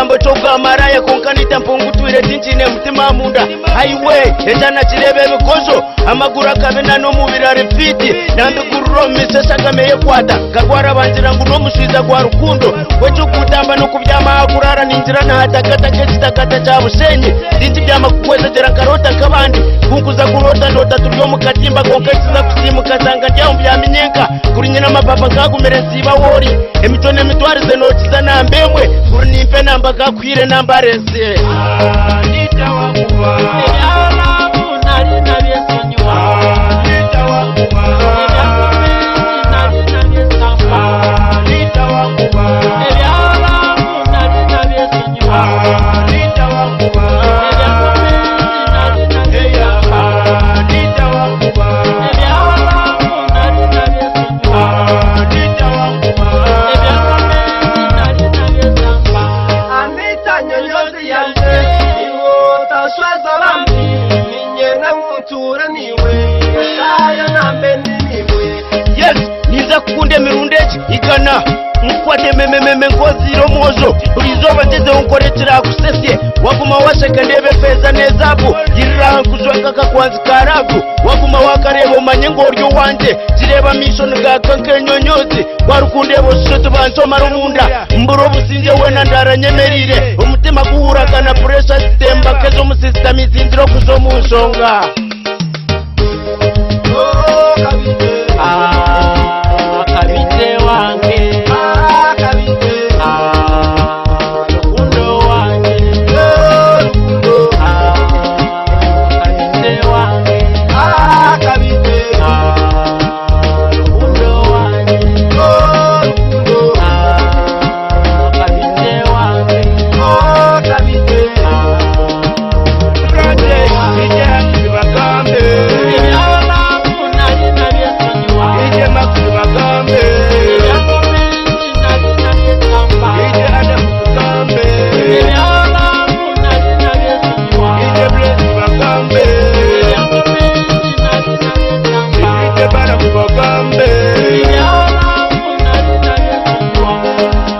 Kigambo choga maraya konkanita mpungutwire tinchine mutima munda highway etana chirebe bikozo amagura kabena no mubira refiti nambe kurro misesa kameye kwata kagwara banjira nguno muswiza kwa rukundo wecho kutamba no kubyama akurara ninjira na hatakata kechitakata cha busenyi tinchi byama kukweza jera karota kabandi kunkuza kurota ndota turyo mukatimba konkachiza kusimu kasanga jya mbyamenyenka kuri nyina mapapa kagumerensiba wori emitone mitwarize notiza nambemwe kuri nimpe namba gakwire nambarese Yes, niza kukunde mirundeji ikana mkwate memememe ngozi romozo ulizoba teze unkoretera kusesye waguma washaka ndebe pesa nezabu girira kuzwaka kakwanzi karabu waguma wakareba manyengo ryo wanje kireba mission gakanke nyonyozi warukundebo shoto bansoma rumunda mburo businje wena ndaranyemerire umutima guhura kana pressure stemba kezo mu system izindiro kuzomusonga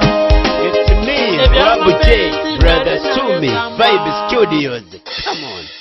Brother Sumi, Vibe Studios. Come on.